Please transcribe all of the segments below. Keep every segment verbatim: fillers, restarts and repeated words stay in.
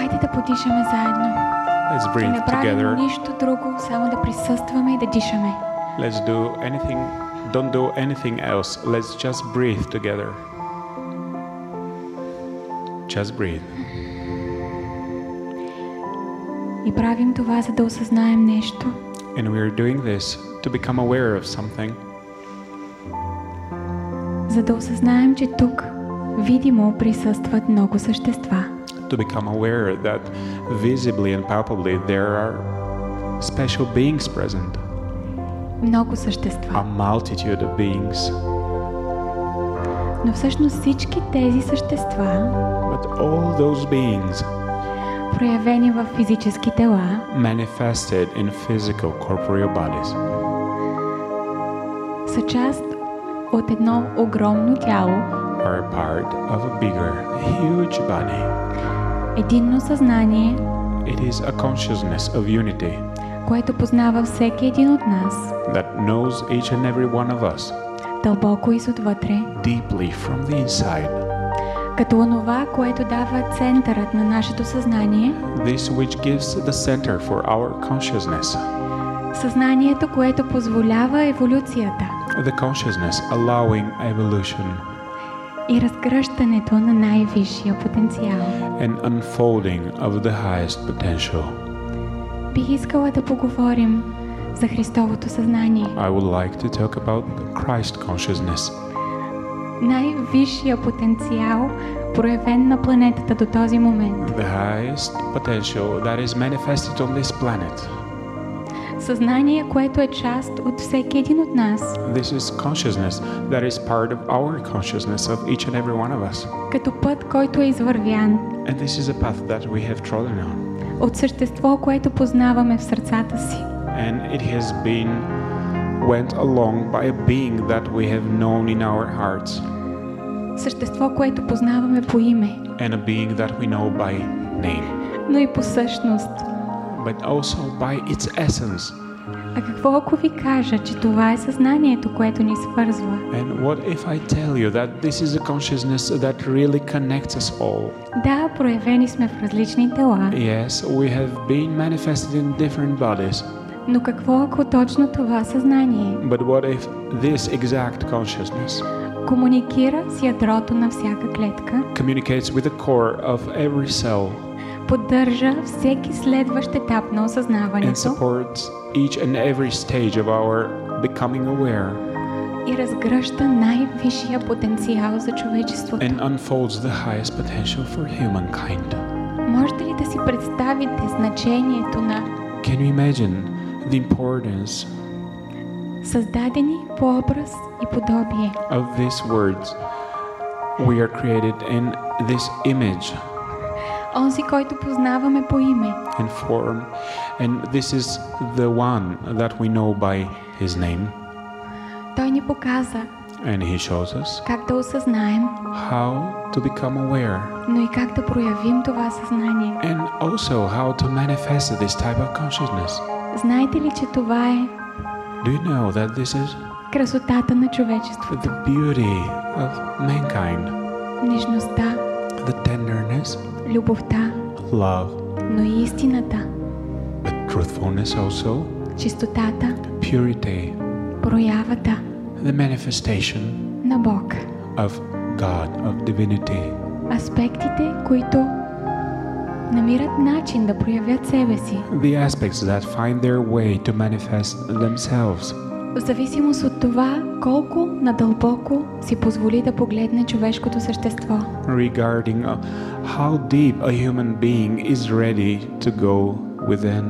Хайде да подишаме заедно. Let's Да breathe не правим together. нищо друго, само да присъстваме и да дишаме. Let's do anything, don't do anything else. Let's just breathe together. Just breathe. И правим това, за да осъзнаем нещо. And we are doing this to become aware of something. За да осъзнаем, че тук видимо присъстват много същества. To become aware that visibly and palpably there are special beings present. Много същества. A multitude of beings. Но всъщност всички тези същества, But all those beings проявени в физически тела, manifested in physical corporeal bodies са част от едно огромно тяло, are a part of a bigger, huge body. единно съзнание, It is a consciousness of unity което познава всеки един от нас, that knows each and every one of us дълбоко изотвътре, deeply from the inside. като онова, което дава центърът на нашето съзнание, This which gives the center for our consciousness. съзнанието, което позволява еволюцията The consciousness allowing evolution и разгръщането на най-висшия потенциал. and unfolding of the highest potential. Бих искала да поговорим за Христовото съзнание. I would like to talk about Christ consciousness. Най-висшия потенциал, проявен на планетата до този момент. The highest potential that is manifested on this planet. Съзнание, което е част от всеки един от нас. This is consciousness that is part of our consciousness of each and every one of us. Като път, който е извървян. And this is a path that we have trodden on. От същество, което познаваме в сърцата си. And it has been went along by a being that we have known in our hearts. Същество, което познаваме по име. And a being that we know by name. Но и по същност. But also by its essence. А какво ако ви кажа, че това е съзнанието, което ни свързва? And what if I tell you that this is a consciousness that really connects us all? Да, проявени сме в различни тела. Yes, we have been manifested in different bodies. Но какво ако точно това съзнание But what if this exact consciousness комуникира с ядрото на всяка клетка, communicates with the core of every cell поддържа всеки следващ етап на and осъзнаването supports each and every stage of our becoming aware и разгръща най-висшия потенциал за човечеството? and unfolds the highest potential for humankind? Можете ли да си представите значението на Can you imagine the importance създадени по образ и подобие? of these words? We are created in this image Онзи, който познаваме по име, and form, and this is the one that we know by his name, той ни показа and he shows us как да осъзнаем, how to become aware но и как да проявим това съзнание. and also how to manifest this type of consciousness. Знаете ли, че това е Do you know that this is красотата на човечеството? the beauty of mankind? Нежността, The tenderness, любовта, love, но и истината, but truthfulness also, чистотата, purity, проявата the manifestation на Бог. of God, of divinity. Аспектите, които намират начин да проявят себе си, The aspects that find their way to manifest themselves в зависимост от това колко надълбоко си позволи да погледне човешкото същество. regarding uh, how deep a human being is ready to go within.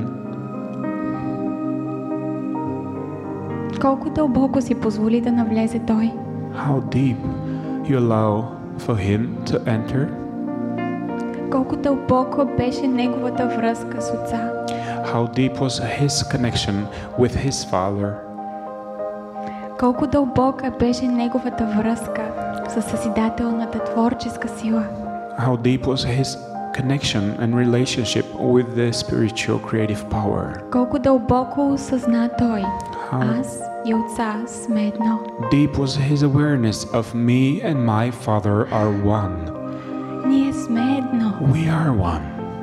Колко дълбоко си позволи да навлезе той. How deep you allow for him to enter. Колко дълбоко беше неговата връзка с Отца. How deep was his connection with his father. Колко дълбока беше неговата връзка с съзидателната творческа сила. How deep was his connection and relationship with the spiritual creative power. Колко дълбоко осъзна той. How Аз и Отца сме едно. deep was his awareness of me and my Father are one. Ние сме едно. We are one.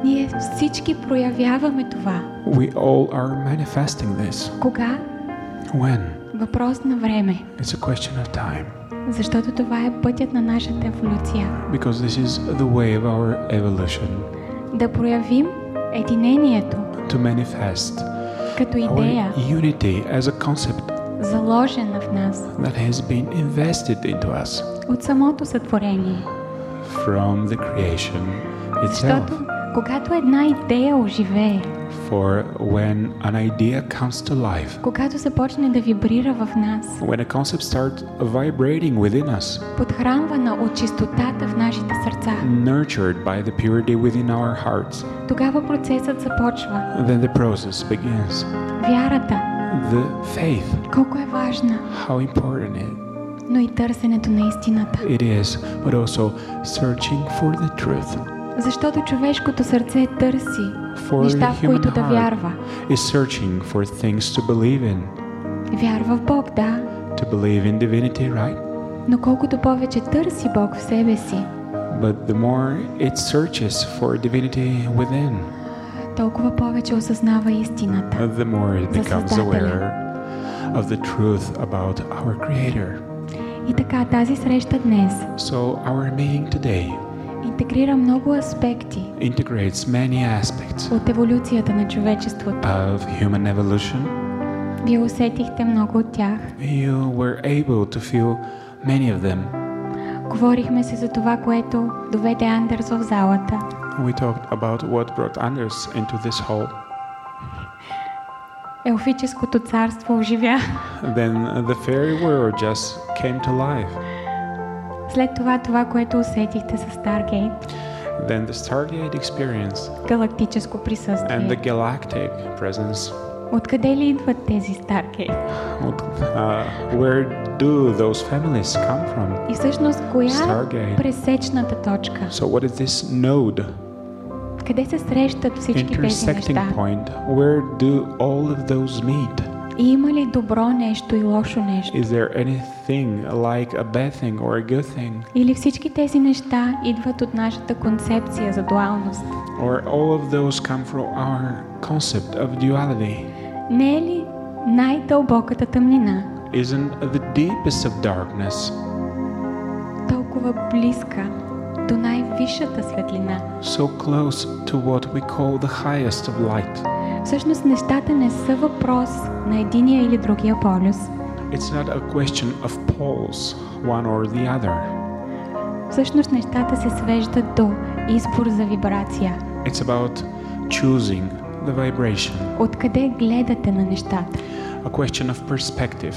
Ние всички проявяваме това. We all are manifesting this. Кога? When? Въпрос на време. It's a question of time. Защото това е пътят на нашата еволюция. Because this is the way of our evolution. Да проявим единението To manifest като идея, our unity as a concept заложена в нас that has been invested into us от самото сътворение. from the creation Защото itself. когато една идея оживее, For when an idea comes to life, когато започне да вибрира в нас, when a concept starts vibrating within us, подхранвана от чистотата в нашите сърца, nurtured by the purity within our hearts, тогава процесът започва. then the process begins. Вярата, The faith, колко е важна, how important it, но и търсенето на истината. it is, but also searching for the truth. Защото човешкото сърце търси For неща, the в които human да heart вярва. is searching for things to believe in, Вярва в Бог, да, to believe in divinity, right? но колкото повече търси Бог в себе си, But the more it searches for divinity within, толкова повече осъзнава истината. the more it За becomes Създателя. aware of the truth about our Creator. И така, тази среща днес So our meeting today интегрира много аспекти integrates many aspects от еволюцията на човечеството. of human evolution. Вие усетихте много от тях. You were able to feel many of them. Говорихме се за това, което доведе Андерс в залата. We talked about what brought Anders into this hall. Елфическото царство оживя. Then the fairy world just came to life. След това, това, което усетихте с Stargate, Then the Stargate experience галактическо and the присъствие. galactic presence. Откъде ли идват тези Stargate? What, uh, where do those families come from? И всъщност, коя е Stargate. пресечната точка? So what is this node, Къде се срещат всички тези intersecting неща? point? Where do all of those meet? И има ли добро нещо и лошо нещо? Is there anything like a bad thing or a good thing? Или всички тези неща идват от нашата концепция за дуалност? Or all of those come from our concept of duality? Не е ли най-дълбоката тъмнина Isn't the deepest of darkness толкова близка до най-висшата светлина? so close to what we call the highest of light? Всъщност нещата не са въпрос на единия или другия полюс. It's not a question of poles, one or the other. Всъщност нещата се свеждат до избор за вибрация. It's about choosing the vibration, Откъде гледате на нещата? a question of perspective.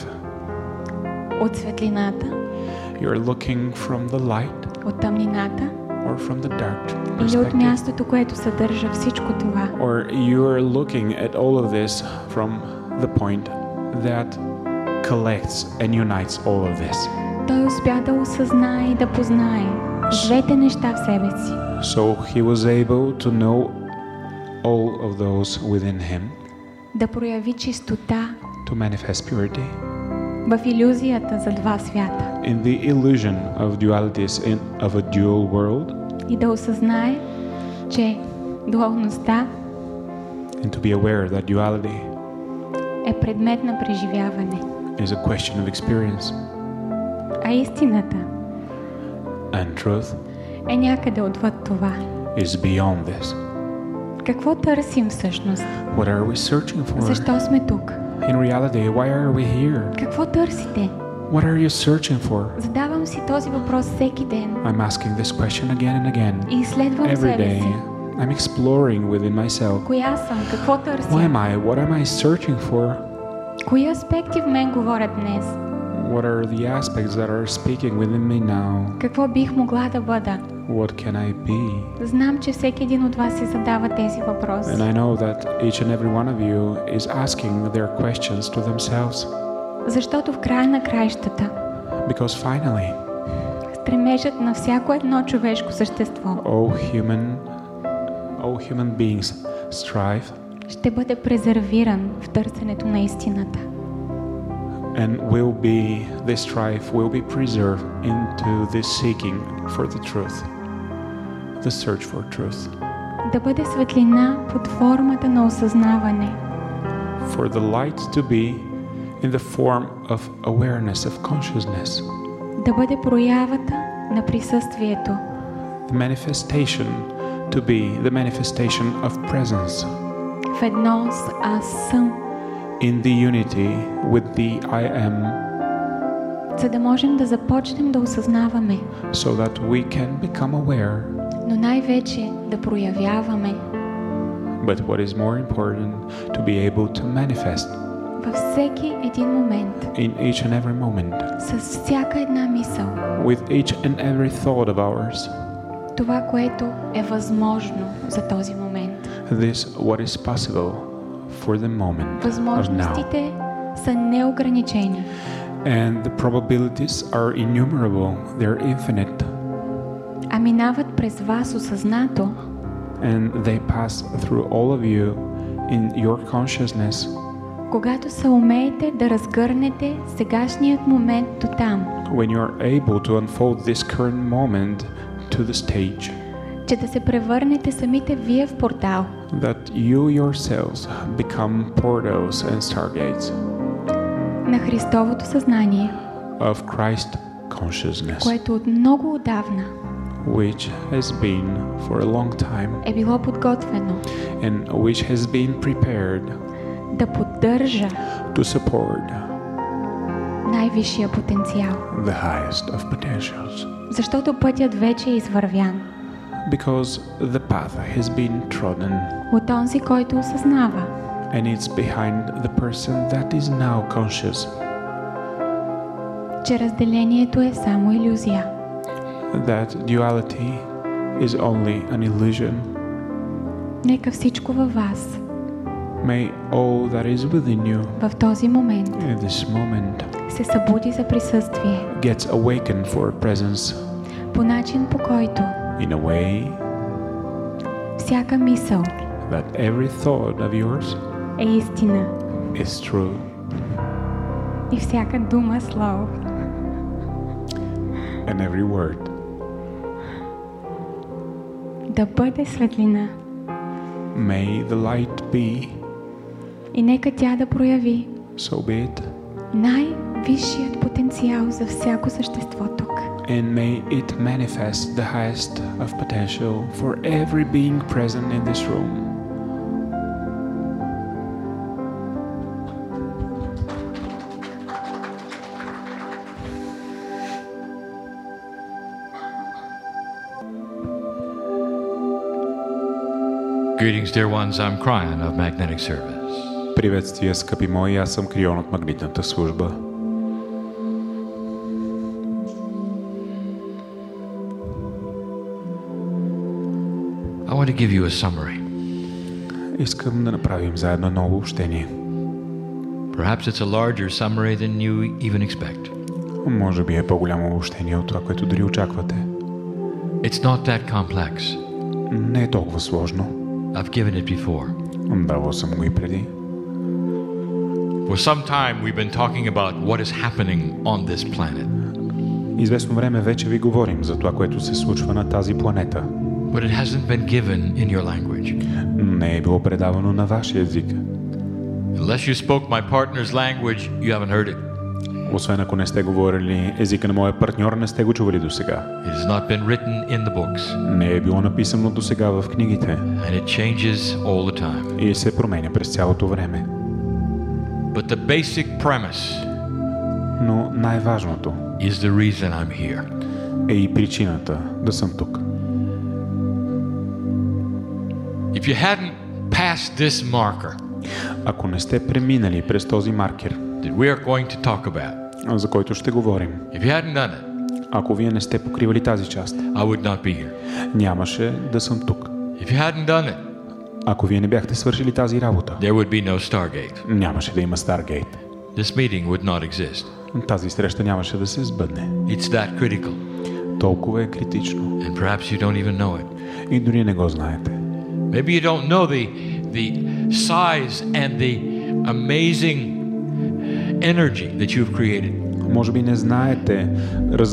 От светлината, You're looking from the light от тъмнината or from the dark или от perspective. мястото, което съдържа всичко това. Or you're looking at all of this from the point that collects and unites all of this. Той успя да осъзнае и да познае двете неща в себе си. So he was able to know all of those within him, Да прояви чистота to manifest purity в илюзията за два свята in the illusion of dualities in, of a dual world, и да осъзнае, че дуалността and to be aware that duality е предмет на преживяване, is a question of experience, а истината and truth е някъде отвъд това. is beyond this. Какво търсим всъщност? What are we searching for? Защо сме тук? In reality, why are we here? Какво търсите? What are you searching for? Задавам си този въпрос всеки ден I'm asking this question again and again. и изследвам Every себе day, си. I'm exploring within myself. Коя съм? Какво Who търся? am I? What am I searching for? Кои аспекти в мен говорят днес? What are the aspects that are speaking within me now? Какво бих могла да бъда? What can I be? Знам, че всеки един от вас си задава тези въпроси. And I know that each and every one of you is asking their questions to themselves. Защото в края на краищата Because finally, стремежът на всяко едно човешко същество all human, all human beings strive ще бъде презервиран в търсенето на истината. and will be, this strife will be preserved into this seeking for the truth, the search for truth. Да бъде светлина под формата на осъзнаване. For the light to be in the form of awareness, of consciousness. Да бъде проявата на присъствието. The manifestation to be the manifestation of presence. В едно с аз съм. In the unity with the I am. За да можем да започнем да осъзнаваме. So that we can become aware. Но най-вече да проявяваме. But what is more important, to be able to manifest. Във всеки един момент. In each and every moment. С всяка една мисъл. With each and every thought of ours. Това, което е възможно за този момент. This what is possible for the moment. Възможностите са неограничени. And the probabilities are innumerable. They're infinite. А минават през вас осъзнато. And they pass through all of you in your consciousness. Когато се умеете да разгърнете сегашният момент до там. When you are able to unfold this current moment to the stage. Че да се превърнете самите вие в портал. That you yourselves become portals and stargates. На Христовото съзнание. Of Christ consciousness. Което от много отдавна. Which has been for a long time. Е било подготвено. And which has been prepared. Да поддържа. To support. Най-висшия потенциал. The highest of potentials. Защото пътят вече е извървян. Because the path has been trodden. От онзи, който осъзнава. And it's behind the person that is now conscious. Че разделението е само илюзия. That duality is only an illusion. Нека всичко във вас. May all that is within you. В този момент. In this moment. Се събуди за присъствие. Gets awakened for presence. По начин, по който. In a way. Всяка мисъл. That every thought of yours. Е истина. Is true. И всяка дума слово. And every word. Да бъде светлина. May the light be. И нека тя да прояви. So be it. Най-висшият потенциал за всяко същество тук. And may it manifest the highest of potential for every being present in this room. Greetings, dear ones. I'm Cryon of Magnetic Service. Приветствия, скъпи мои, аз съм Крион от Магнитната служба. I want to give you a summary. Искам да направим заедно едно обобщение. Perhaps it's a larger summary than you even expect. Може би е по-голямо обобщение от това, което дори очаквате. It's not that complex. Не е толкова сложно. I've given it before. Давал съм го и преди. For some time we've been talking about what is happening on this planet. Известно време вече ви говорим за това, което се случва на тази планета. But it hasn't been given in your language. Не е било предавано на вашия език. Unless you spoke my partner's language, you haven't heard it. Освен ако не сте говорили езика на моя партньор, не сте го чували досега. It has not been written in the books. Не е било написано досега в книгите. And it changes all the time. И се променя през цялото време. But the basic premise Но най-важното is the reason I'm here. Е и причината да съм тук. If you hadn't passed this marker, ако не сте преминали през този маркер, that we are going to talk about, за който ще говорим, if you hadn't done it, ако вие не сте покривали тази част, I would not be here. нямаше да съм тук. If you hadn't done it, ако вие не бяхте свършили тази работа, there would be no Stargate. нямаше да има Старгейт. This meeting would not exist. Тази среща нямаше да се сбъдне. It's that critical. Толкова е критично. And perhaps you don't even know it. И дори не го знаете. Maybe you don't know the the size and the amazing energy that you've created. Може би не знаете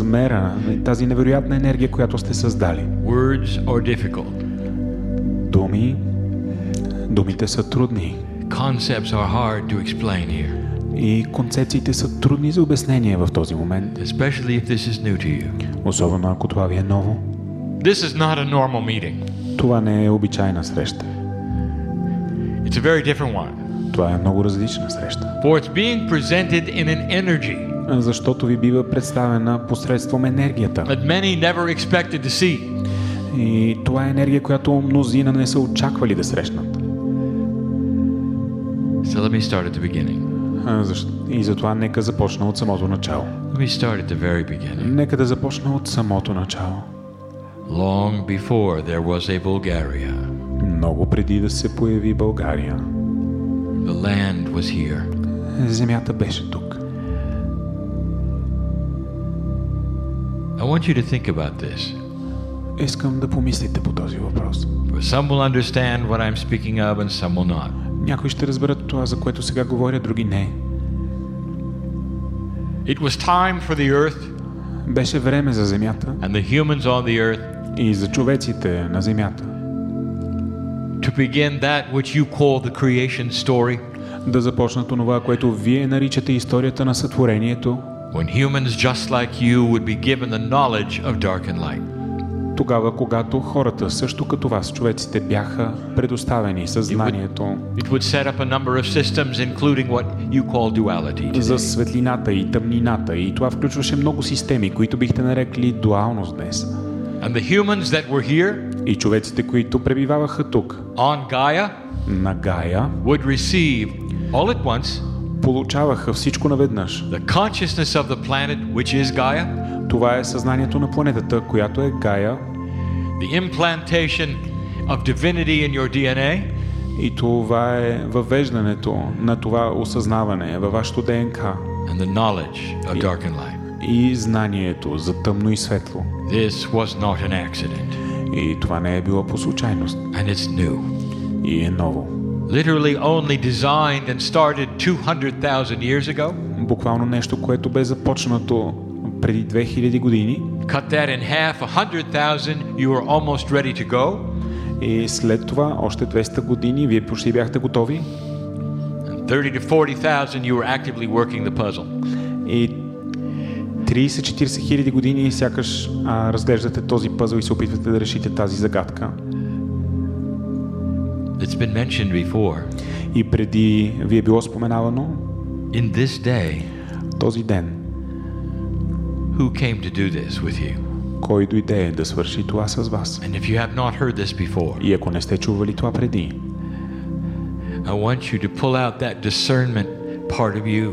размера на тази невероятна енергия, която сте създали. Words are difficult. думи, думите са трудни. Concepts are hard to explain here, И концепциите са трудни за обяснение в този момент, especially if this is new to you. особено ако това ви е ново. This is not a normal meeting. Това не е обичайна среща. It's a very different one. Това е много различна среща. For it's being presented in an energy Защото ви бива представена посредством енергията. that many never expected to see. И това е енергия, която мнозина не са очаквали да срещнат. So let me start at the beginning. А, защо- И затова нека започна от самото начало. Let me start at the very beginning. Нека да започна от самото начало. Long before there was a Bulgaria, Много преди да се появи България, the land was here. земята беше тук. I want you to think about this. Искам да помислите по този въпрос. For some will understand what I'm speaking of and some will not. Някои ще разберат това, за което сега говоря, други не. It was time for the earth Беше време за земята and the humans on the earth и за човеците на земята to begin that which you call the creation story. да започнат онова, което вие наричате историята на сътворението, When humans just like you would be given the knowledge of dark and light. тогава, когато хората, също като вас, човеците, бяха предоставени съзнанието It would set up a number of systems, including what you call duality за today. светлината и тъмнината. И това включваше много системи, които бихте нарекли дуалност днес. And the humans that were here И човеците, които пребиваваха тук, on Gaia на Гая, would receive all at once получаваха всичко наведнъж. the consciousness of the planet, which is Gaia, Това е съзнанието на планетата, която е Гая, the implantation of divinity in your ди ен ей, и това е въвеждането на това осъзнаване във вашето ДНК and the knowledge of dark and light. и знанието за тъмно и светло. This was not an accident, И това не е било по случайност. and it's new. И е ново. Literally only designed and started two hundred thousand years ago. Буквално нещо, което бе започнато преди две хиляди години, Cut that in half, one hundred thousand, you were almost ready to go. и след това още двеста години вие почти бяхте готови, And thirty to forty thousand, you were actively working the puzzle. и трийсет-четирийсет хиляди години сякаш а, разглеждате този пъзъл и се опитвате да решите тази загадка. It's been mentioned before. И преди ви е било споменавано In this day, този ден, who came to do this with you? кой дойде да свърши това с вас. And if you have not heard this before, И ако не сте чували това преди, I want you to pull out that discernment part of you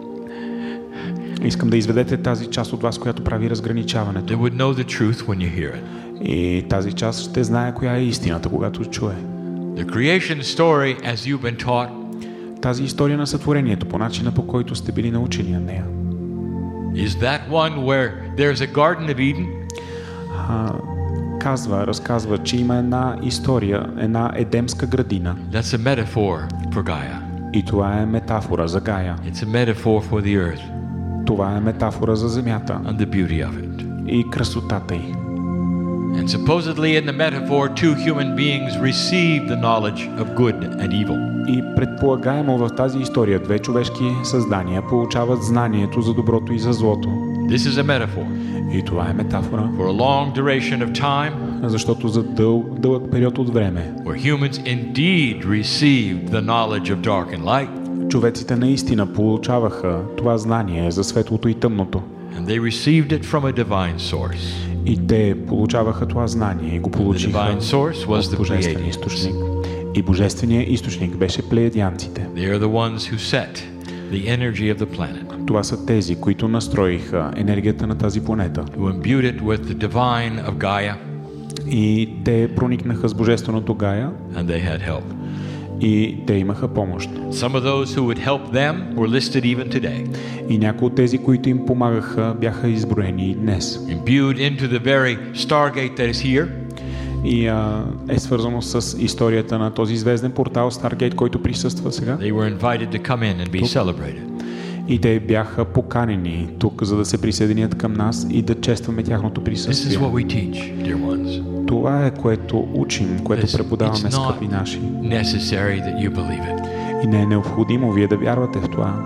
искам да изведете тази част от вас, която прави that разграничаването. would know the truth when you hear it. И тази част ще знае коя е истината, когато чуе. The creation story, as you've been taught, Тази история на сътворението, по начина по който сте били научени на нея, is that one where there's a Garden of Eden а, казва, разказва, че има една история, една едемска градина. that's a metaphor for Gaia. И това е метафора за Гая. It's a metaphor for the earth Това е метафора за земята and the beauty of it. и красотата й. And supposedly in the metaphor, two human beings receive the knowledge of good and evil. И предполагаемо в тази история две човешки създания получават знанието за доброто и за злото. This is a metaphor И това е метафора, for a long duration of time защото за дълъг, дълъг период от време where humans indeed received the knowledge of dark and light, човеците наистина получаваха това знание за светлото и тъмното. and they received it from a divine source. И те получаваха това знание и го The получиха divine source was от the божествен Pleiadians. източник. И божественият източник беше плеядянците. They are the ones who set the energy of the planet, Това са тези, които настроиха енергията на тази планета. who imbued it with the divine of Gaia, И те проникнаха с божественото Гая and they had help. и те имаха помощ. Some of those who would help them were listed even today, И някои от тези, които им помагаха, бяха изброени и днес. imbued into the very stargate that is here, И а, е свързано с историята на този звезден портал Stargate, който присъства сега. they were invited to come in and be celebrated. И те бяха поканени тук, за да се присъединят към нас и да честваме тяхното This is присъствие. what we teach, dear ones. Това е което учим, което Listen, преподаваме, it's not скъпи наши. necessary that you believe it. И не е необходимо вие да вярвате в това.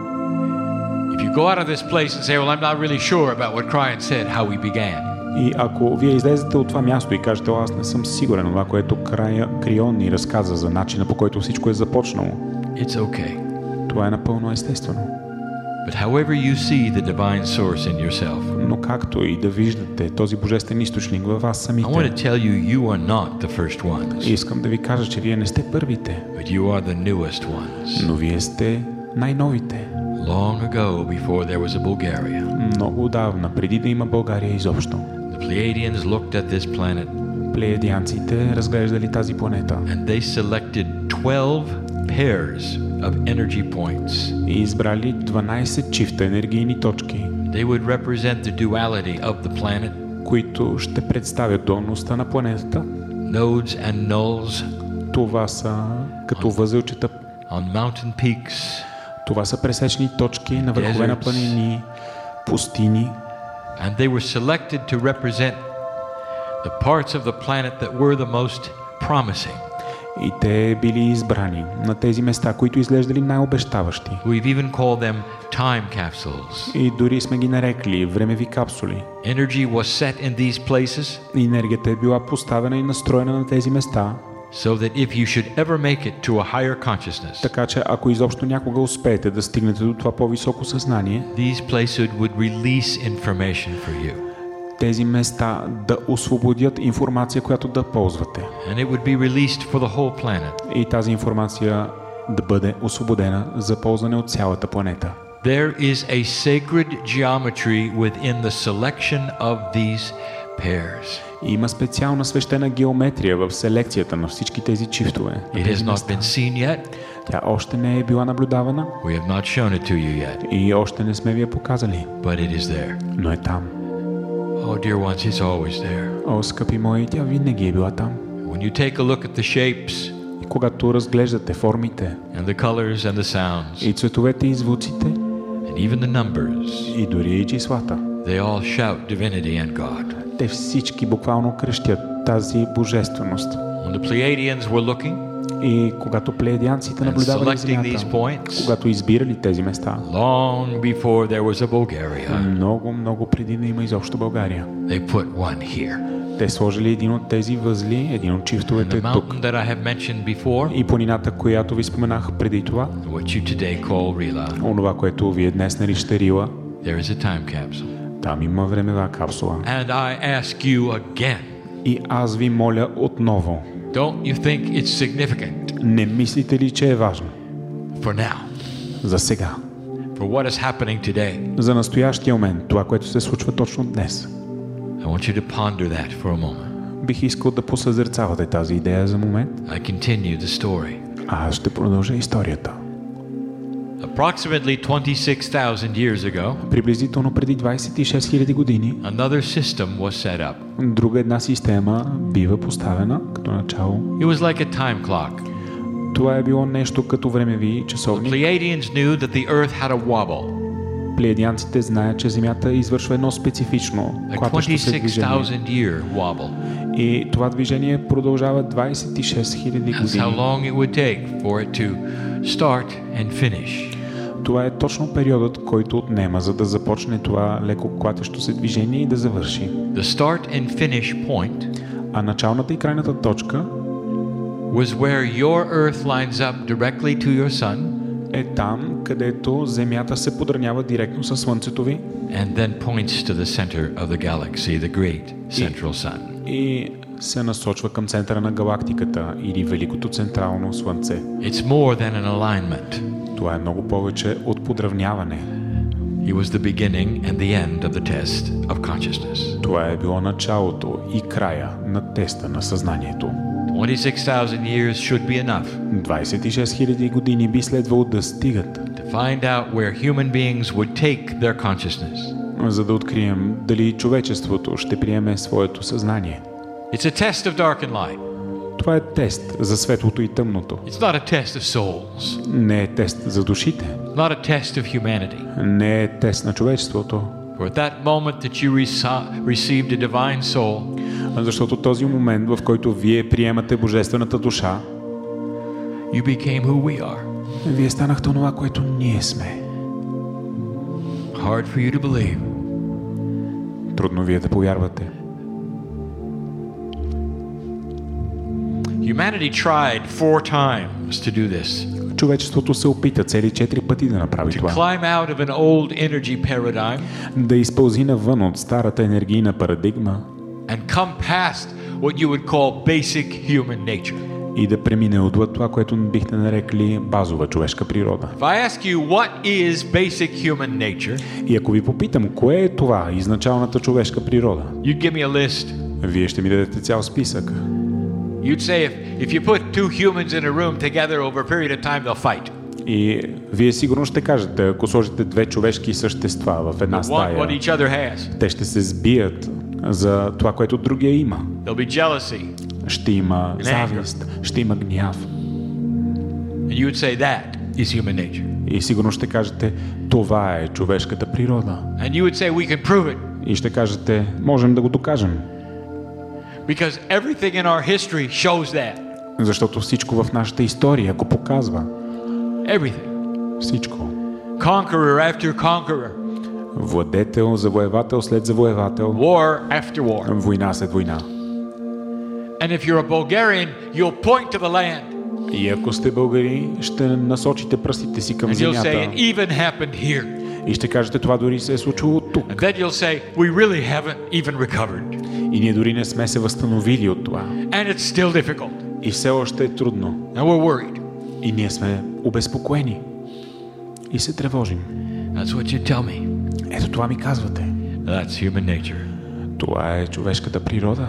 If you go out of this place and say, well, I'm not really sure about what Cryan said, how we began. И ако вие излезете от това място и кажете, аз не съм сигурен това, което Крион ни разказа за начина, по който всичко е започнало, It's okay. това е напълно естествено. But however you see the divine source in yourself, Но както и да виждате този божествен източник във вас I want to самите, tell you, you are not the first ones, искам да ви кажа, че вие не сте първите, but you are the newest ones. но вие сте най-новите. Long ago, before there was a Bulgaria, Много отдавна, преди да има България изобщо, the Pleiadians looked at this planet плеядианците разглеждали тази планета and they selected twelve pairs of energy points. и избрали дванайсет чифта енергийни точки, They would represent the duality of the planet, които ще представят дуалността на планетата. nodes and nulls Това са като възелчета, on mountain peaks, това са пресечни точки на върхове на планини, пустини, and they were selected to represent the parts of the planet that were the most promising. и те били избрани на тези места, които изглеждали най-обещаващи. We've even called them time capsules. И дори сме ги нарекли времеви капсули. Energy was set in these places Енергията е била поставена и настроена на тези места, so that if you should ever make it to a higher consciousness, така че ако изобщо някога успеете да стигнете до това по-високо съзнание, these places would release information for you. тези места да освободят информация, която да ползвате. And it would be released for the whole planet. И тази информация да бъде освободена за ползване от цялата планета. There is a sacred geometry within the selection of these pairs. И има специална свещена геометрия в селекцията на всички тези чифтове. It has not been seen yet. Тя още не е била наблюдавана We have not shown it to you yet, и още не сме ви я показали, but it is there. но е там. Oh, dear ones, it's always there. О, скъпи мои, тя винаги е била там. When you take a look at the shapes И когато разглеждате формите and the colors and the sounds и цветовете и звуците and even the numbers, и дори и числата, they all shout divinity and God. те всички буквално крещят тази божественост. When the Pleiadians were looking И когато плеядианците and наблюдавали selecting these Земята, points, когато избирали тези места, long before there was a Bulgaria, много, много преди да има изобщо България, they put one here. те сложили един от тези възли, един от And чифтовете the тук. mountain that I have mentioned before, И планината, която ви споменах преди това, what you today call Rila, онова, което вие днес наричате Рила, there is a time capsule. там има времева капсула. And I ask you again, И аз ви моля отново, don't you think it's significant не мислите ли, че е важно for now, за сега, for what is happening today? за настоящия момент, това, което се случва точно днес? I want you to ponder that for a moment. Бих искал да посъзерцавате тази идея за момент, I continue the story. а аз ще продължа историята. Approximately twenty-six thousand years ago, Приблизително преди двайсет и шест хиляди години, another system was set up. друга една система бива поставена като начало. It was like a time clock. Това е било нещо като времеви The часовник. Pleiadians knew that the earth had a wobble, Плеядианците знаят, че Земята извършва едно специфично a клатещо се twenty-six движение. thousand year wobble. И това движение продължава двайсет и шест хиляди That's how години. long it would take for it to start and finish. Това е точно периодът, който отнема, за да започне това леко клатещо се движение и да завърши. The start and finish point А началната и крайната точка was where your earth lines up directly to your sun е там, където Земята се подравнява директно със Слънцето ви and then points to the center of the galaxy, the great central sun. и се насочва към центъра на галактиката или Великото централно Слънце. It's more than an alignment. Това е много повече от подравняване. It was the beginning and the end of the test of consciousness. Това е било началото и края на теста на съзнанието. twenty-six thousand years should be enough двайсет и шест хиляди години би следвало да стигат, to find out where human beings would take their consciousness. за да открием дали човечеството ще приеме своето съзнание. It's a test of dark and light. Това е тест за светлото и тъмното. It's not a test of souls. Не е тест за душите. Not a test of humanity. Не е тест на човечеството. For at that moment that you rece- received a divine soul, Защото този момент, в който вие приемате божествената душа, you became who we are. вие станахте онова, което ние сме. Hard for you to believe. Трудно вие да повярвате. Humanity tried four times to do this. Човечеството се опита цели четири пъти да направи To това. climb out of an old energy paradigm Да изпълзи навън от старата енергийна парадигма and come past what you would call basic human nature. и да премине отвъд това, което бихте нарекли базова човешка природа. If I ask you what is basic human nature, И ако ви попитам, кое е това, изначалната човешка природа, you'd give me a list. вие ще ми дадете цял списък. You'd say if, if you put two humans in a room together over a period of time, they'll fight. И вие сигурно ще кажете, ако сложите две човешки същества в една They'll want what стая, each other has. те ще се сбият за това, което другия има. There'll be jealousy. Ще има завист, ще има гняв. And you would say that is human nature. И сигурно ще кажете, това е човешката природа. And you would say we can prove it. И ще кажете, можем да го докажем. Because everything in our history shows that. Защото всичко в нашата история го показва. Everything. Всичко. Conqueror after conqueror. Владетел, завоевател след завоевател. War after war. Война след война. And if you're a Bulgarian, you'll point to the land. И ако сте българи, ще насочите пръстите си към And you'll say земята. it even happened here. И ще кажете, това дори се е случило тук. And then you'll say we really haven't even recovered. И ние дори не сме се възстановили от това. And it's still difficult. И все още е трудно. And we're worried. И ние сме обезпокоени. И се тревожим. That's what you tell me. Ето това ми казвате. That's human nature. Това е човешката природа.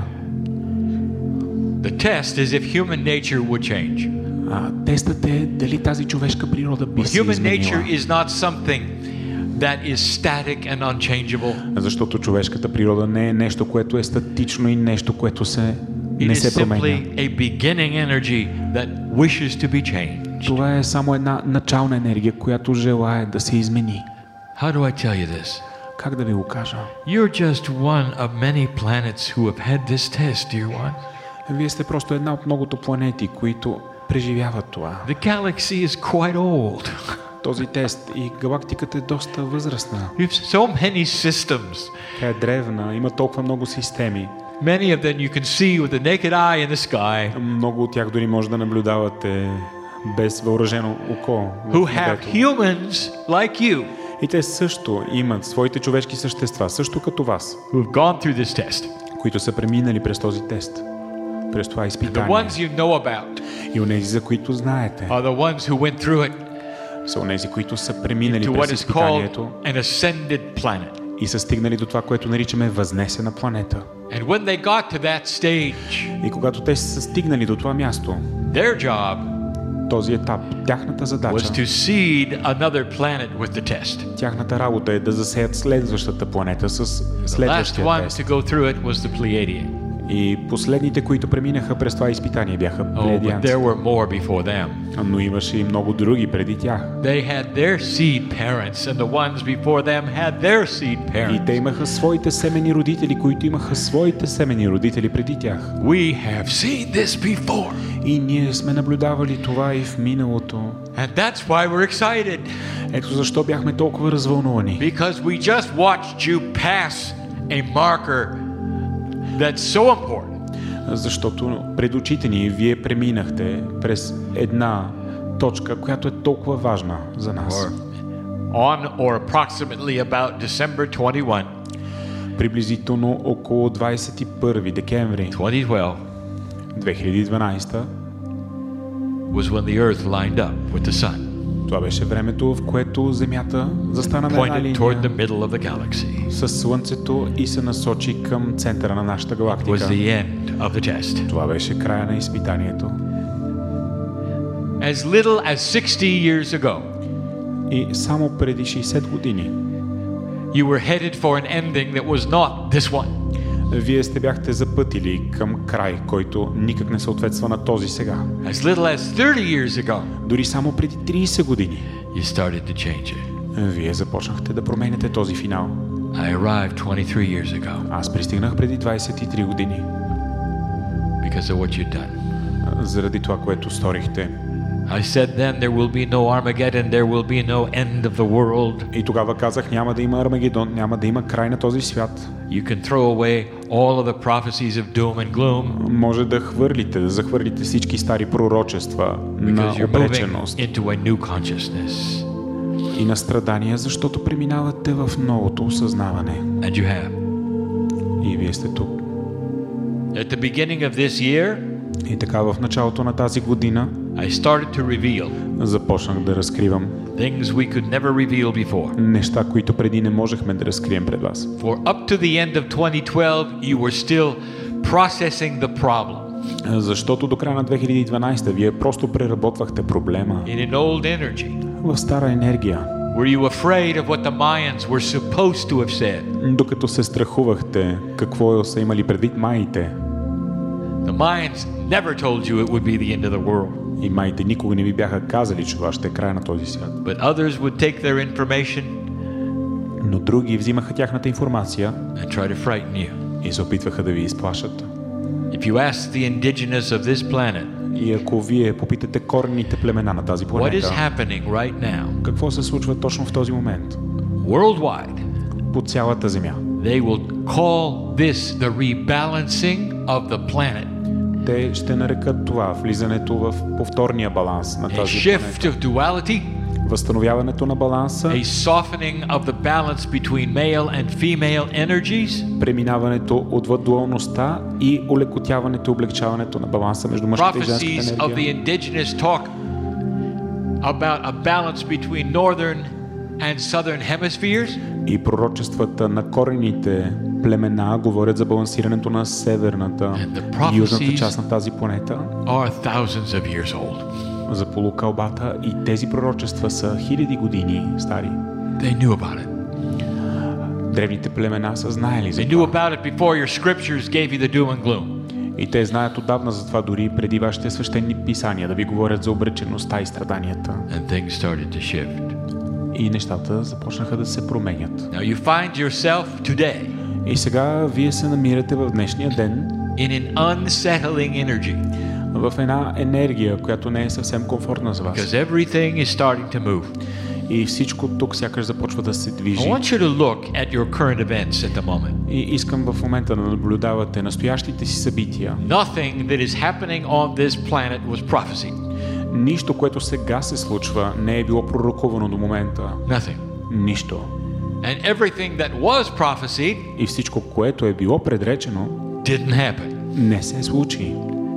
The test is if human nature would change. А тестът е дали тази човешка природа би се Human изменила. nature is not something that is static and unchangeable. Защото човешката природа не е нещо, което е статично и нещо, което се It не is се променя. simply a beginning energy that wishes to be changed. Това е само една начална енергия, която желае да се измени. How do I tell you this? Как да ви го кажа? You're just one of many planets who have had this test, dear one. Вие сте просто една от многото планети, които преживяват това. The galaxy is quite old. Този тест и галактиката е доста възрастна. We have so many systems. Тя е древна, има толкова много системи. Many of them you can see with the naked eye in the sky, Много от тях дори може да наблюдавате без въоръжено око в who have небето. humans like you И те също имат своите човешки същества, също като вас, who have gone through this test. които са преминали през този тест, през това The изпитание. ones you know about И онези, за които знаете, are the ones who went through it са онези, които са преминали to what през is изпитанието called an ascended planet. и са стигнали до това, което наричаме възнесена планета. And when they got to that stage, И когато те са стигнали до това място, their job този етап, тяхната was задача, to seed another planet with the test. тяхната работа е да засеят следващата планета с The last следващия one тест. to go through it was the Pleiadian. И последните, които преминаха през това изпитание, бяха Oh, but плеядианци. there were more before them. Но имаше и много други преди тях. They had their seed parents, and the ones before them had their seed И parents. те имаха своите семени родители, които имаха своите семени родители преди тях. We have seen this before. И ние сме наблюдавали това и в миналото. And that's why we're excited. Ето защо бяхме толкова развълнувани. Because we just watched you pass a marker that's so important. Защото пред очите ни вие преминахте през една точка, която е толкова важна за нас. Or on or approximately about December twenty-first, Приблизително около двадесет и първи декември twenty twelve две хиляди и дванадесета was when the earth lined up with the sun, това беше времето, в което Земята застана на една pointed toward the линия middle of the galaxy. с Слънцето и се насочи към центъра на нашата Was галактика. the end of the test. Това беше края на изпитанието. As little as sixty years ago, И само преди шейсет години you were headed for an ending that was not this one. вие сте бяхте запътили към край, който никак не съответства на този сега. As little as thirty years ago, Дори само преди тридесет години you started to change it. вие започнахте да променяте този финал. I arrived twenty-three years ago. Аз пристигнах преди двадесет и три години. because of what you've done. заради това, което сторихте. I said then there will be no Armageddon, there will be no end of the world. И тогава казах, няма да има Армагедон, няма да има край на този свят. You can throw away all of the prophecies of doom and gloom. Може да хвърлите, да захвърлите всички стари пророчества на обреченост into a new consciousness. И на страдания, защото преминавате в новото осъзнаване. And you have. И вие сте тук. At the beginning of this year, и така в началото на тази година I started to reveal започнах да разкривам things we could never reveal before. Неща, които преди не можехме да разкрием пред вас. For up to the end of twenty twelve, you were still processing the problem. Защото до края на две хиляди и дванадесета вие просто преработвахте проблема. In an old energy. В стара енергия. Were you afraid of what the Mayans were supposed to have said? Докато се страхувахте какво са имали предвид маите. The Mayans never told you it would be the end of the world. И маите никога не ви бяха казали, че това ще е край на този свят. But others would take their information. Но други взимаха тяхната информация and try to frighten you. И се опитваха да ви изплашат. If you ask the indigenous of this planet, и ако вие попитате коренните племена на тази планета, what is happening right now? Какво се случва точно в този момент? Worldwide. По цялата земя. They will call this the rebalancing of the planet. Те ще нарекат това влизането в повторния баланс на тази A shift of duality. Възстановяването на баланса. A softening of the balance between male and female energies. Преминаването от дуалността и улекотяването и облегчаването на баланса между мъжката и женската енергия. Prophecies of the indigenous talk about a balance between northern and southern hemispheres. И пророчествата на корените племена говорят за балансирането на северната и южната част на тази планета. Are thousands of years old. За полукълбата и тези пророчества са хиляди години стари. They knew about it. Древните племена са знаели за They това. knew about it before your scriptures gave you the doom and gloom. И те знаят отдавна за това, дори преди вашите свещени писания да ви говорят за обречеността и страданията. And things started to shift. И нещата започнаха да се променят. Now you find yourself today. И сега вие се намирате в днешния ден in an unsettling energy. В една енергия, която не е съвсем комфортна за вас. Because everything is starting to move. И всичко тук сякаш започва да се движи. I want you to look at your current events at the moment. И искам в момента да наблюдавате настоящите си събития. Nothing that is happening on this planet was prophecy. Нищо, което сега се случва, не е било пророкувано до момента. Nothing. Нищо. And everything that was prophesied, и всичко, което е било предречено, didn't happen. Не се случи.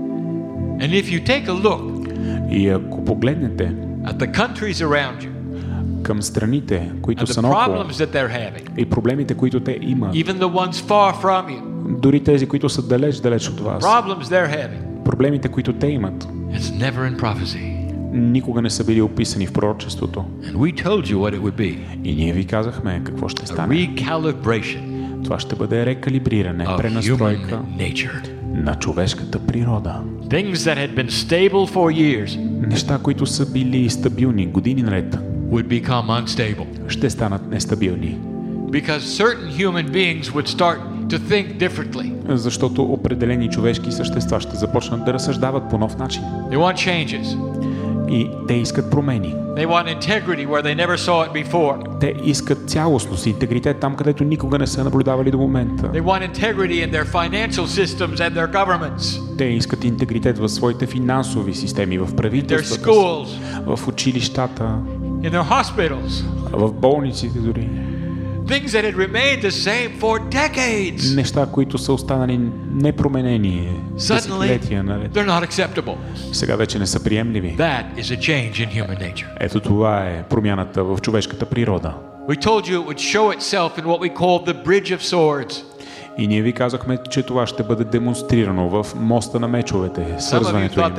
And if you take a look, и ако погледнете at the countries around you, към страните, които са наоколо, и проблемите, които те имат, even the ones far from you, дори тези, които са далеч-далеч от вас, problems they're having, проблемите, които те имат, it's never in prophecy. Никога не са били описани в пророчеството. And we told you what it would be. И ние ви казахме какво ще стане. A recalibration. Това ще бъде рекалибриране, пренастройка на човешката природа. Things that had been stable for years. Неща, които са били стабилни години наред, would become unstable. Ще станат нестабилни. Because certain human beings would start to think differently. Защото определени човешки същества ще започнат да разсъждават по нов начин. They want changes. И те искат промени. They want integrity where they never saw it before. Те искат цялостност и интегритет там, където никога не са наблюдавали до момента. They want integrity in their financial systems and their governments. Те искат интегритет в своите финансови системи, в правителствата, в училищата, in their hospitals. В болниците дори. Things that had remained the same for decades. Неща, които са останали непроменени десетилетия наред. They're not acceptable. Сега вече не са приемливи. That is a change in human nature. Ето това е промяната в човешката природа. We told you it would show itself in what we call the bridge of swords. И ние ви казахме, че това ще бъде демонстрирано в моста на мечовете, свързването им.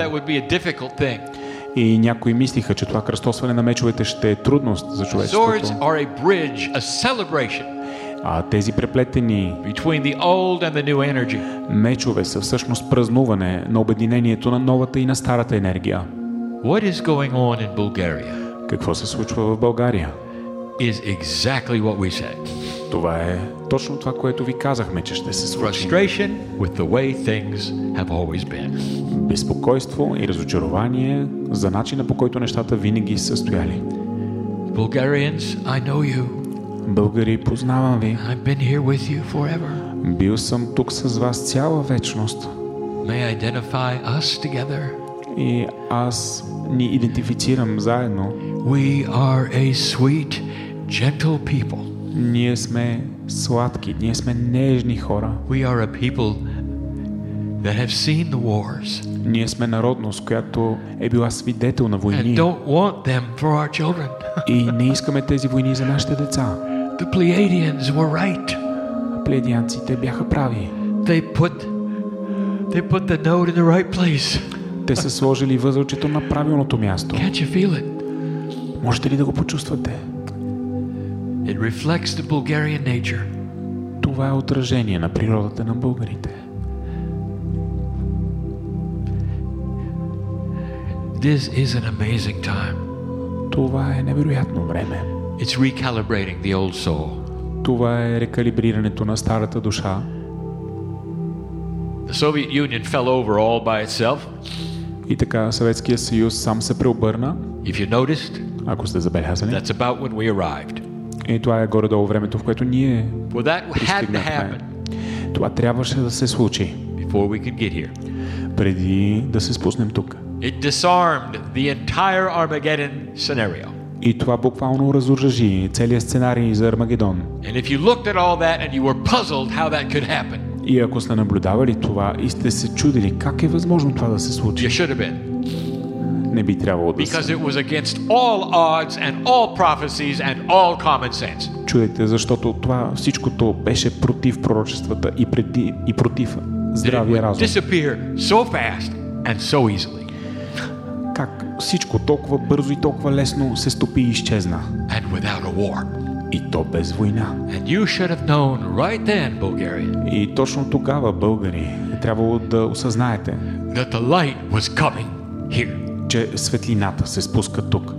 И някои мислиха, че това кръстосване на мечовете ще е трудност за човечеството. А тези преплетени мечове са всъщност празнуване на обединението на новата и на старата енергия. Какво се случва в България? Is exactly what we said. Това е точно това, което ви казахме, че ще се случи. Frustration with the way things have always been. Безпокойство и разочарование за начина, по който нещата винаги са стояли. Bulgarians, I know you. Българи, познавам ви. I've been here with you forever. Бил съм тук с вас цяла вечност. May I identify us together? И аз ни идентифицирам заедно. We are a sweet, gentle people. Ние сме сладки, ние сме нежни хора. We are a people that have seen the wars. Ние сме народност, която е била свидетел на войни. And don't want them for our children. И не искаме тези войни за нашите деца. The Pleiadians were right. Плеядианците бяха прави. They put they put the note in the right place. Те са сложили възелчето на правилното място. Can't you feel it? Можете ли да го почувствате? It reflects the Bulgarian nature. Това е отражение на природата на българите. This is an amazing time. Това е невероятно време. It's recalibrating the old soul. Това е рекалибрирането на старата душа. The Soviet Union fell over all by itself. И така Съветския съюз сам се преобърна. If you noticed, ако сте забелязали, that's about when we arrived. И това е горе-долу времето, в което ние well, that had to happen. Това трябваше да се случи. Before we could get here. Преди да се спуснем тук. It disarmed the entire Armageddon scenario. И това буквално разоръжи целият сценарий за Армагедон. And if you looked at all that and you were puzzled how that could happen. И ако сте наблюдавали това и сте се чудили как е възможно това да се случи. You should have been. Не би трябвало да Because it was against all odds and all prophecies and all common sense. Чудете, защото това всичкото беше против пророчествата и преди и против здравия разум. Disappear so fast and so easily. Как всичко толкова бързо и толкова лесно се стопи и изчезна. And without a war. И то без война. And you should have known right then, Bulgaria. И точно тогава, българи, е трябвало да осъзнаете, that the light was coming here. Че светлината се спуска тук.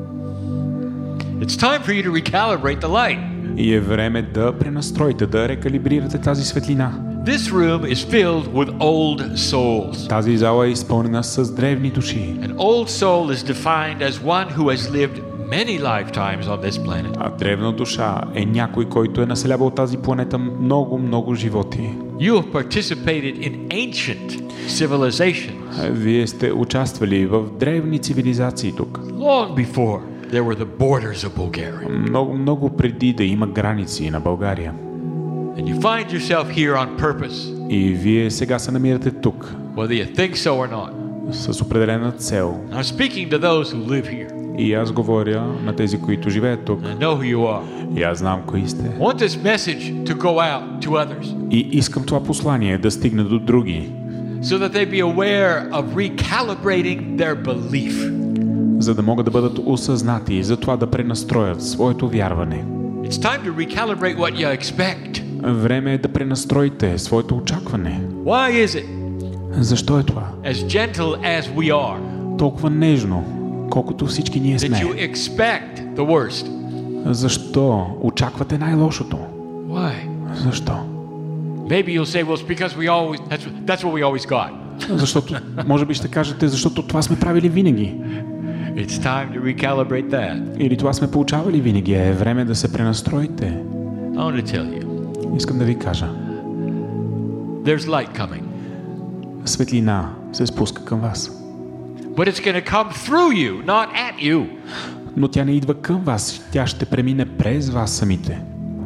It's time for you to recalibrate the light. И е време да пренастроите, да рекалибрирате тази светлина. This room is filled with old souls. Тази зала е изпълнена с древни души. An old soul is defined as one who has lived many lifetimes on this planet. А древна душа е някой, който е населявал тази планета много, много животи. You have participated in ancient civilizations. Вие сте участвали в древни цивилизации тук. Long before there were the borders of Bulgaria. Много, много преди да има граници на България. And you find yourself here on purpose. И вие сега се намирате тук. Whether you think so or not. С определена цел. I'm speaking to those who live here. И аз говоря на тези, които живеят тук. I know who you are. И аз знам кои сте. I want this message to go out to others. И искам това послание да стигне до други. So that they be aware of recalibrating their belief. За да могат да бъдат осъзнати, за това да пренастроят своето вярване. It's time to recalibrate what you expect. Време е да пренастроите своето очакване. Why is it? Защо е това? As gentle as we are. Толкова нежно, колкото всички ние сме. That you expect the worst. Защо очаквате най-лошото? Why? Защо? Maybe you'll say, well, it's because we always that's that's what we always got. Защото може би ще кажете, защото това сме правили винаги. It's time to recalibrate that. Или това сме получавали винаги. Е време да се пренастроите. I want to tell you. Искам да ви кажа. There's light coming. Светлина се спуска към вас. But it's going to come through you, not at you. Но тя не идва към вас. Тя ще премине през вас самите.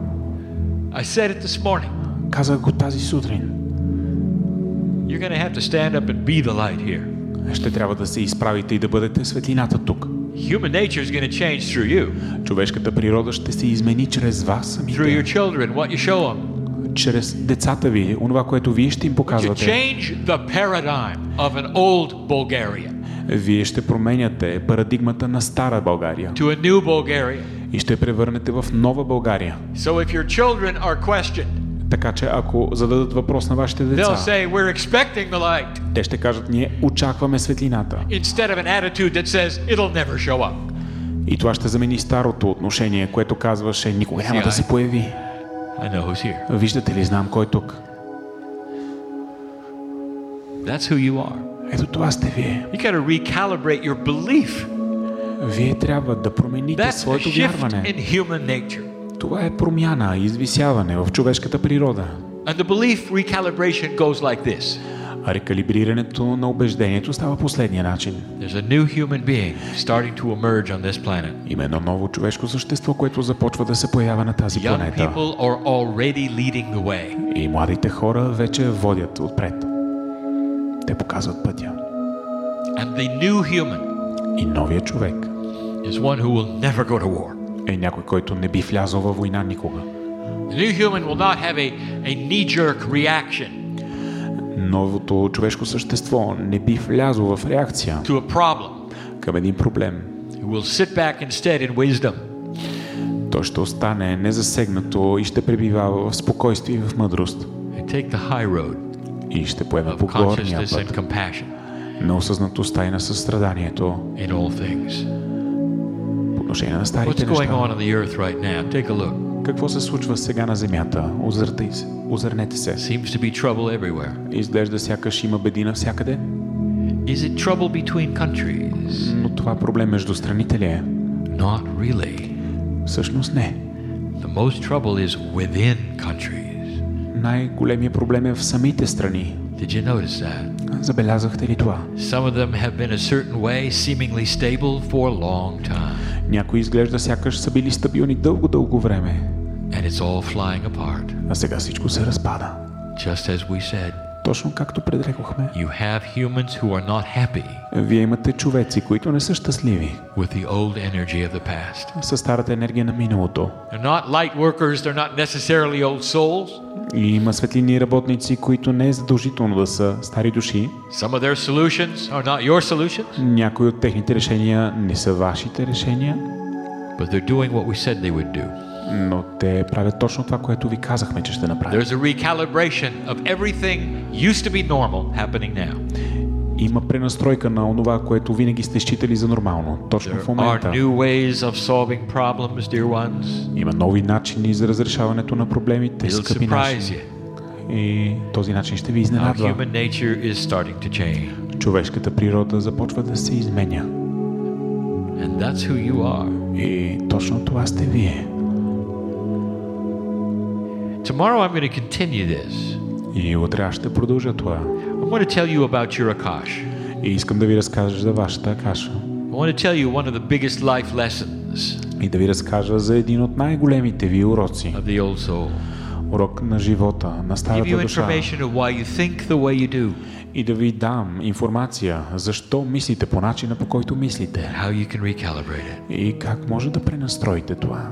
I said it this morning. Казах го тази сутрин. You're going to have to stand up and be the light here. Ще трябва да се изправите и да бъдете светлината тук. Human nature is going to change through you. Човешката природа ще се измени чрез вас самите. Through your children, what you show them. Чрез децата ви, онова, което вие ще им показвате. You change the paradigm of an old Bulgaria. Вие ще променяте парадигмата на стара България. To a new Bulgaria. И ще превърнете в нова България. So if your children are questioned. Така че ако зададат въпрос на вашите деца, say, We're expecting the light. Те ще кажат, ние очакваме светлината. Instead of an attitude that says it'll never show up. И това ще замени старото отношение, което казваше, никога няма да се появи. I know who's here. Виждате ли, знам кой е тук. That's who you are. Ето това сте вие. You got to recalibrate your belief. Вие трябва да промените That's a своето shift вярване. in human nature. Това е промяна, извисяване в човешката природа. And the belief recalibration goes like this. А рекалибрирането на убеждението става последния начин. There's a new human being starting to emerge on this planet. Има едно ново човешко същество, което започва да се появява на тази Young планета. people are already leading the way. И младите хора вече водят отпред. Те показват пътя. And the new human И новият човек is one who will never go to war. е някой, който не би влязъл във война никога. The new human will not have a, a knee-jerk reaction Новото човешко същество не би влязло в реакция to a problem. към един проблем. It will sit back instead in wisdom. То ще остане незасегнато и ще пребивава в спокойствие и в мъдрост. And take the high road И ще поеме of по горния consciousness and път compassion на осъзнатостта и на състраданието in all things. по отношение на What's старите going неща. on on the earth right now? Take a look. Какво се случва сега на земята? Озъртай се, озърнете се. Seems to be trouble everywhere. Изглежда сякаш има беди навсякъде, Is it trouble between countries? но това проблем между страните ли е? Not really. Всъщност не. The most trouble is within countries. Най-големият проблем е в самите страни. Did you notice that? Забелязахте ли това? Some of them have been a certain way, seemingly stable for a long time. Някои изглежда сякаш са били стабилни дълго-дълго време, And it's all flying apart. а сега всичко се разпада. Just as we said, Точно както предрекохме. you have humans who are not happy Вие имате човеци, които не са щастливи with the old energy of the past. със старата енергия на миналото. They're not light workers, they're not necessarily old souls. И има светлини работници, които не е задължително да са стари души. Some of their solutions are not your solutions, Някои от техните решения не са вашите решения, but they're doing what we said they would do. но те правят точно това, което ви казахме, че ще направят. There's a recalibration of everything used to be normal happening now. Има пренастройка на онова, което винаги сте считали за нормално. Точно There в are момента. new ways of solving problems, dear ones. Има нови начини за разрешаването на проблемите, It'll скъпи surprise наши. you. И този начин ще ви How изненадва. human nature is starting to change. Човешката природа започва да се изменя. And that's who you are. И точно това сте вие. Tomorrow I'm going to continue this. И утре аз ще продължа това. I want to tell you about your Akash. И искам да ви разкажа за вашата каша. I want to tell you one of the biggest life lessons И да ви разкажа за един от най-големите ви уроци. of the old soul. Урок на живота, на Give старата you душа. information of why you think the way you do, И да ви дам информация защо мислите по начина, по който мислите. how you can recalibrate it. И как може да пренастроите това.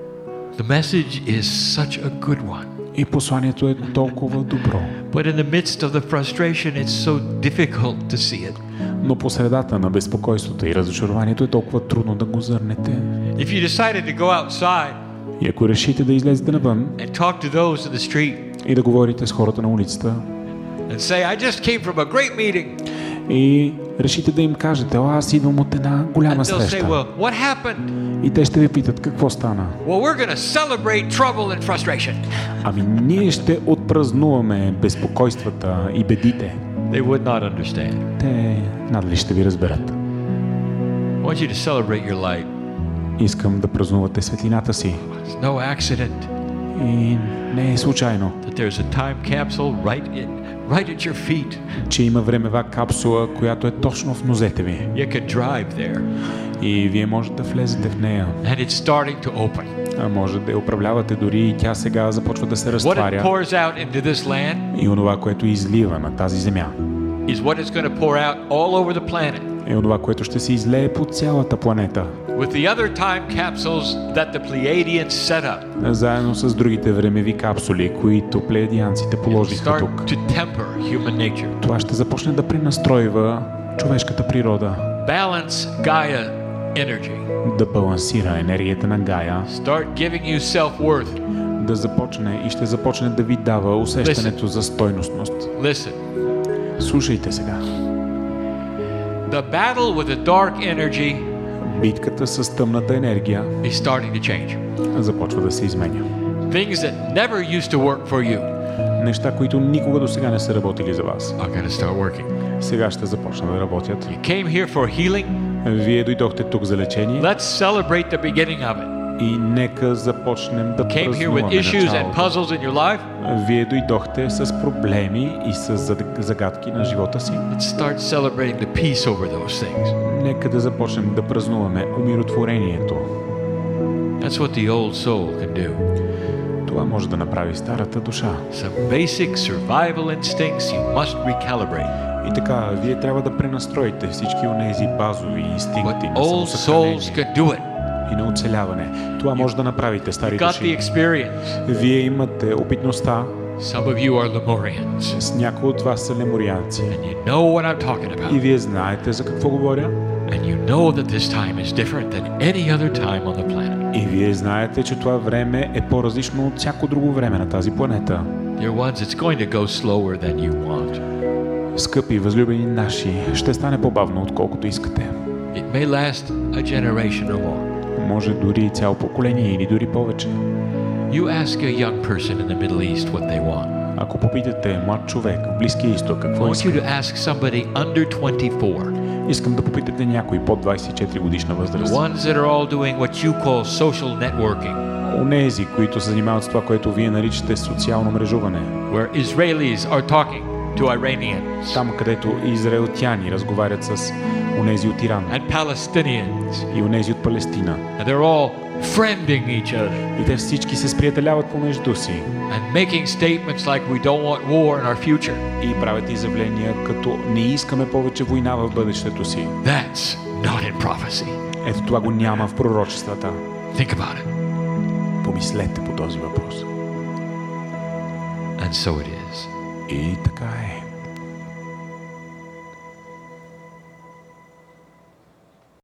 The message is such a good one. И посланието е толкова добро. But in the midst of the frustration, it's so difficult to see it. Но по средата на безпокойството и разочарованието е толкова трудно да го зърнете. If you decided to go outside И ако решите да излезете навън and talk to those in the street и да говорите с хората на улицата and say, I just came from a great meeting, и решите да им кажете, о, аз идвам от една and голяма they'll say, среща. well, what happened? И те ще ви питат какво стана. Well, we're going to celebrate trouble and frustration. Ами ние ще отпразнуваме безпокойствата и бедите. They would not understand. Те надали ще ви разберат. I want you to celebrate your light. Искам да празнувате светлината си. It's no accident И не е случайно, that there's a time capsule right in, right at your feet. че има времева капсула, която е точно в нозете ви. You can drive there, И вие можете да влезете в нея. and it's starting to open. А може да я управлявате дори и тя сега започва да се What it разтваря. pours out into this land И онова, което излива на тази земя, is what it's going to pour out all over the planet. е онова, което ще се излее по цялата планета. With the other time capsules that the Pleiadians set up, Заедно с другите времеви капсули, които плеядианците it'll положиха start тук. to temper human nature. Това ще започне да пренастройва човешката природа, Balance Gaia energy. да балансира енергията на Гая, Start giving you self-worth. да започне и ще започне да ви дава усещането за стойностност. Listen, Слушайте сега. the battle with the dark energy Битката с тъмната енергия is starting to change. започва да се изменя. Things that never used to work for you. Неща, които никога до сега не са работили за вас. Are going to start working. Сега ще започнат да работят. You came here for healing. Вие дойдохте тук за лечение. Let's celebrate the beginning of it. И нека започнем да Came here with issues and puzzles in your life. Вие дойдохте с проблеми и с загадки на живота си. Let's start celebrating the peace over those things. Нека да започнем да празнуваме умиротворението. That's what the old soul can do. Това може да направи старата душа. Some basic survival instincts you must recalibrate. И така, вие трябва да пренастроите всички онези базови инстинкти на самосъхранение и на оцеляване. Това може да направите, стари души. Вие имате опитността. Some of you are Lemurians. С някои от вас са лемурианци. And you know what I'm talking about. И вие знаете за какво говоря. And you know that this time is different than any other time on the planet. И вие знаете, че това време е по-различно от всяко друго време на тази планета. Dear ones, it's going to go slower than you want. Скъпи, възлюбени наши, ще стане по-бавно, отколкото искате. It may last a generation or more. Може дори цяло поколение или дори повече. You ask a young person in the Middle East what they want. Ако попитате млад човек в Близкия изток какво иска. I want you to ask somebody under twenty-four. Искам да попитате някой под двадесет и четири годишна възраст. The ones that are all doing what you call social networking. Онези, които се занимават с това, което вие наричате социално мрежуване. Where Israelis are talking to Iranians. Там, където израелтяни разговарят с онези от Иран. And Palestinians. И онези от Палестина. And they're all friending each other. И те всички се сприятеляват помежду си. And making statements like we don't want war in our future. И правят изявления като не искаме повече война в бъдещето си. That's not in prophecy. Ето това го няма в пророчествата. Think about it. Помислете по този въпрос. And so it is. И така е.